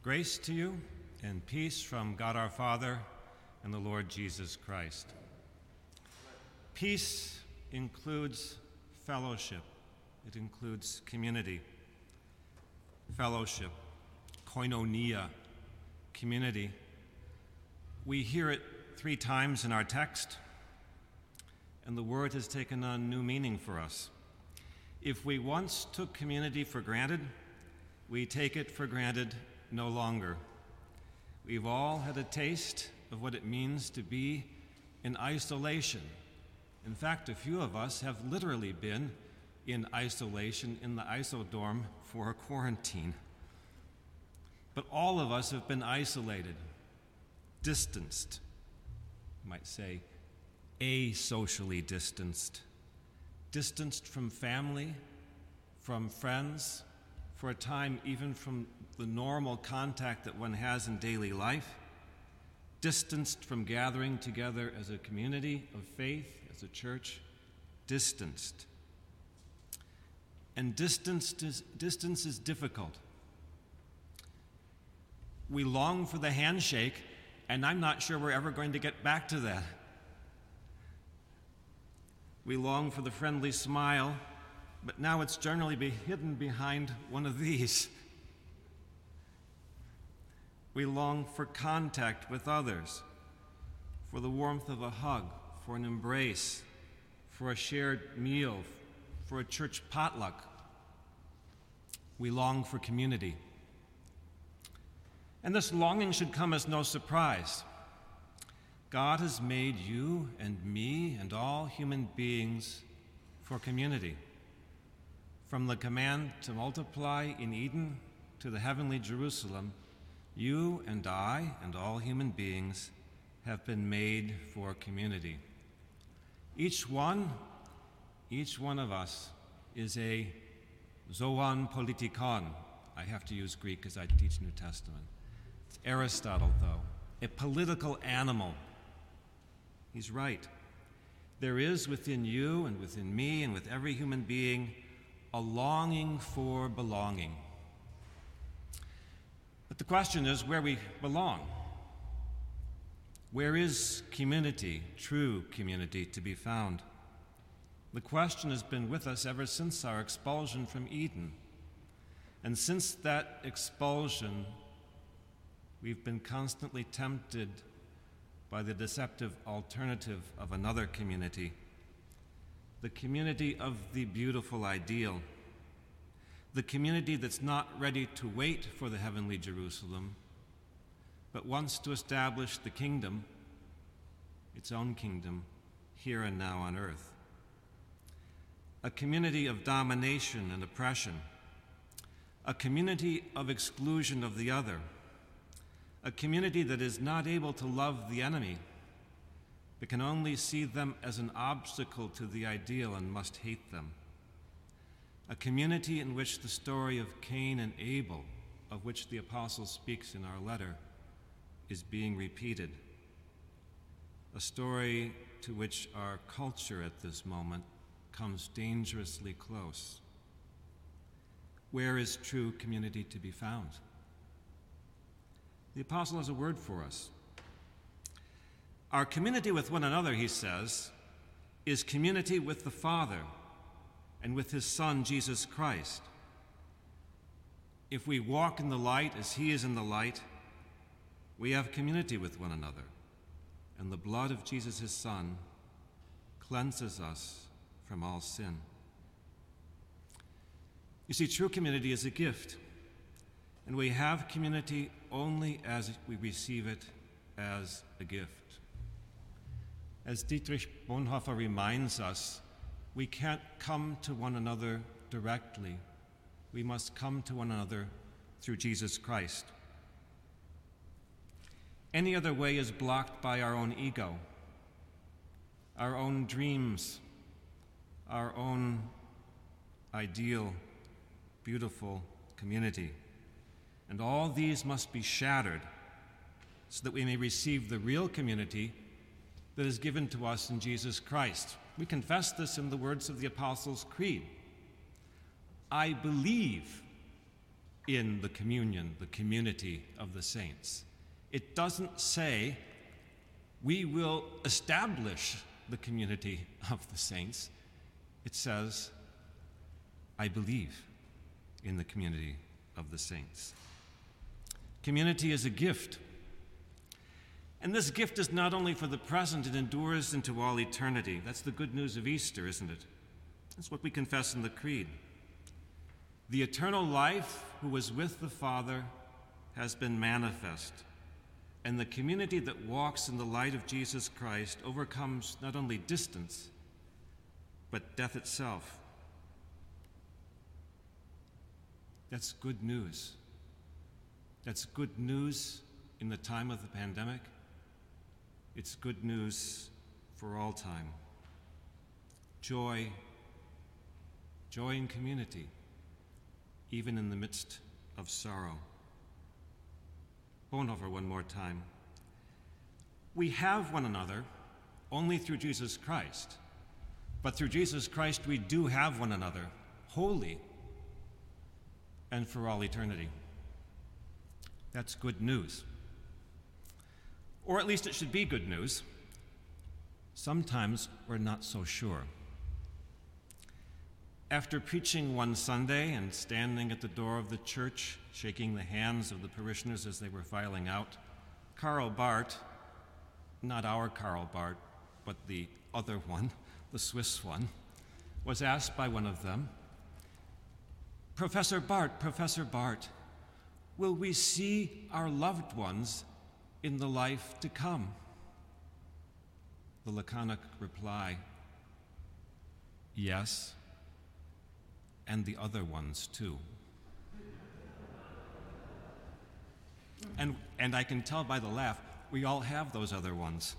Grace to you and peace from God our Father and the Lord Jesus Christ. Peace includes fellowship. It includes community. Fellowship, koinonia, community. We hear it 3 times in our text, and the word has taken on new meaning for us. If we once took community for granted, we take it for granted no longer. We've all had a taste of what it means to be in isolation. In fact, a few of us have literally been in isolation in the ISO-dorm for a quarantine. But all of us have been isolated, distanced, you might say asocially distanced from family, from friends, for a time even from the normal contact that one has in daily life, distanced from gathering together as a community of faith, as a church, distanced. And distance is difficult. We long for the handshake, and I'm not sure we're ever going to get back to that. We long for the friendly smile, but now it's generally hidden behind one of these. We long for contact with others, for the warmth of a hug, for an embrace, for a shared meal, for a church potluck. We long for community. And this longing should come as no surprise. God has made you and me and all human beings for community. From the command to multiply in Eden to the heavenly Jerusalem, you and I and all human beings have been made for community. Each one of us is a zoon politikon. I have to use Greek because I teach New Testament. It's Aristotle, though, a political animal. He's right. There is within you and within me and with every human being a longing for belonging. But the question is where we belong. Where is community, true community, to be found? The question has been with us ever since our expulsion from Eden. And since that expulsion, we've been constantly tempted by the deceptive alternative of another community, the community of the beautiful ideal, the community that's not ready to wait for the heavenly Jerusalem, but wants to establish the kingdom, its own kingdom, here and now on earth. A community of domination and oppression, a community of exclusion of the other, a community that is not able to love the enemy, but can only see them as an obstacle to the ideal and must hate them. A community in which the story of Cain and Abel, of which the apostle speaks in our letter, is being repeated. A story to which our culture at this moment comes dangerously close. Where is true community to be found? The apostle has a word for us. Our community with one another, he says, is community with the Father and with his Son, Jesus Christ. If we walk in the light as he is in the light, we have community with one another, and the blood of Jesus, his Son, cleanses us from all sin. You see, true community is a gift, and we have community only as we receive it as a gift. As Dietrich Bonhoeffer reminds us, we can't come to one another directly. We must come to one another through Jesus Christ. Any other way is blocked by our own ego, our own dreams, our own ideal, beautiful community. And all these must be shattered so that we may receive the real community that is given to us in Jesus Christ. We confess this in the words of the Apostles' Creed. I believe in the communion, the community of the saints. It doesn't say we will establish the community of the saints. It says, I believe in the community of the saints. Community is a gift. And this gift is not only for the present, it endures into all eternity. That's the good news of Easter, isn't it? That's what we confess in the Creed. The eternal life who was with the Father has been manifest, and the community that walks in the light of Jesus Christ overcomes not only distance, but death itself. That's good news. That's good news in the time of the pandemic. It's good news for all time. Joy in community, even in the midst of sorrow. Bonhoeffer one more time. We have one another only through Jesus Christ, but through Jesus Christ we do have one another wholly and for all eternity. That's good news. Or at least it should be good news. Sometimes we're not so sure. After preaching one Sunday and standing at the door of the church, shaking the hands of the parishioners as they were filing out, Karl Barth, not our Karl Barth, but the other one, the Swiss one, was asked by one of them, Professor Barth, will we see our loved ones in the life to come? The laconic reply, yes, and the other ones too. And I can tell by the laugh, we all have those other ones.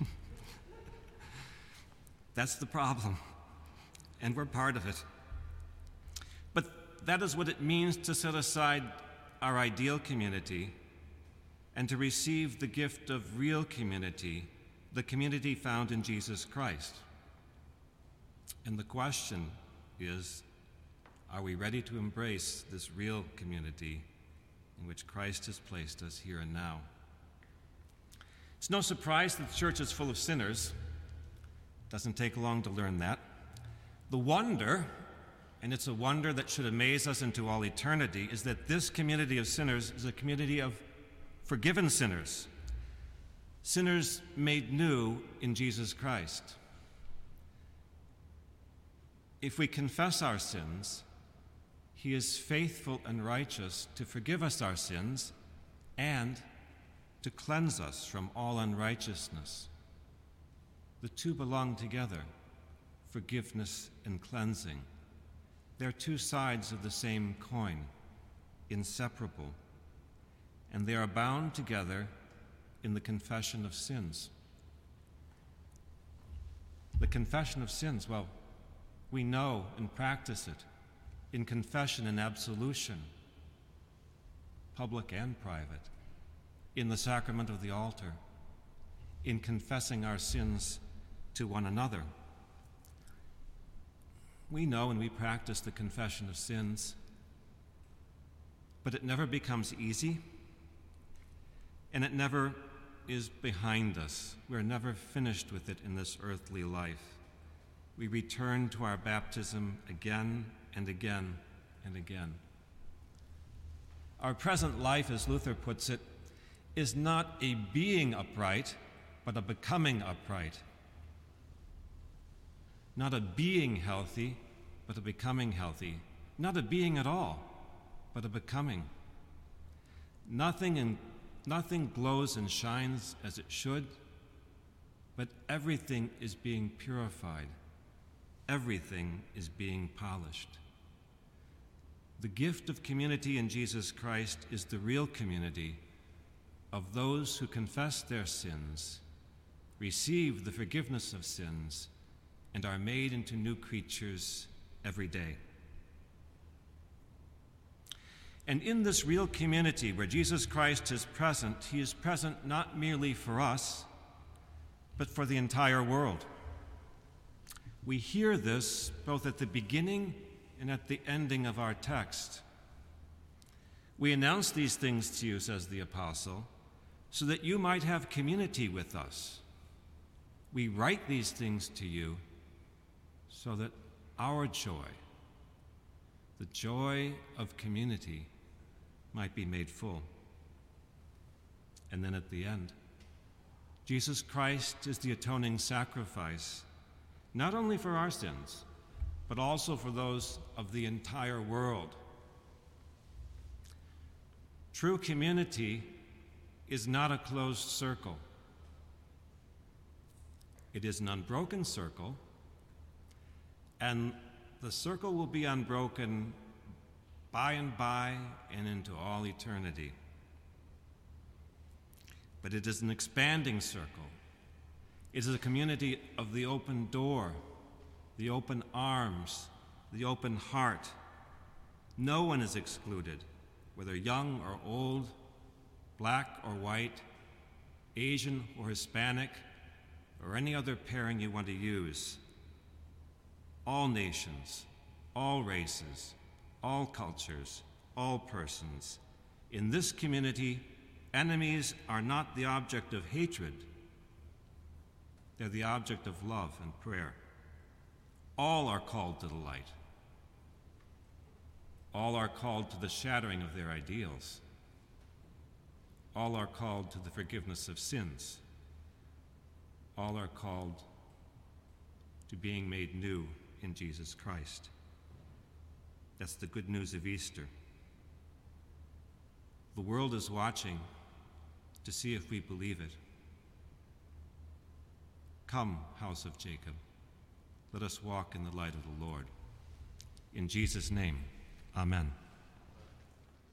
That's the problem, and we're part of it. But that is what it means to set aside our ideal community and to receive the gift of real community, the community found in Jesus Christ. And the question is, are we ready to embrace this real community in which Christ has placed us here and now? It's no surprise that the church is full of sinners. It doesn't take long to learn that. The wonder, and it's a wonder that should amaze us into all eternity, is that this community of sinners is a community of forgiven sinners, sinners made new in Jesus Christ. If we confess our sins, He is faithful and righteous to forgive us our sins and to cleanse us from all unrighteousness. The two belong together, forgiveness and cleansing. They're two sides of the same coin, inseparable, and they are bound together in the confession of sins. The confession of sins, well, we know and practice it in confession and absolution, public and private, in the sacrament of the altar, in confessing our sins to one another. We know and we practice the confession of sins, but it never becomes easy, and it never is behind us. We're never finished with it in this earthly life. We return to our baptism again and again and again. Our present life, as Luther puts it, is not a being upright, but a becoming upright. Not a being healthy, but a becoming healthy. Not a being at all, but a becoming. Nothing glows and shines as it should, but everything is being purified. Everything is being polished. The gift of community in Jesus Christ is the real community of those who confess their sins, receive the forgiveness of sins, and are made into new creatures every day. And in this real community where Jesus Christ is present, He is present not merely for us, but for the entire world. We hear this both at the beginning and at the ending of our text. We announce these things to you, says the apostle, so that you might have community with us. We write these things to you so that our joy, the joy of community, might be made full. And then at the end, Jesus Christ is the atoning sacrifice, not only for our sins, but also for those of the entire world. True community is not a closed circle. It is an unbroken circle, and the circle will be unbroken by and by and into all eternity. But it is an expanding circle. It is a community of the open door, the open arms, the open heart. No one is excluded, whether young or old, black or white, Asian or Hispanic, or any other pairing you want to use. All nations, all races, all cultures, all persons. In this community, enemies are not the object of hatred. They're the object of love and prayer. All are called to the light. All are called to the shattering of their ideals. All are called to the forgiveness of sins. All are called to being made new in Jesus Christ. That's the good news of Easter. The world is watching to see if we believe it. Come, house of Jacob, let us walk in the light of the Lord. In Jesus' name, amen.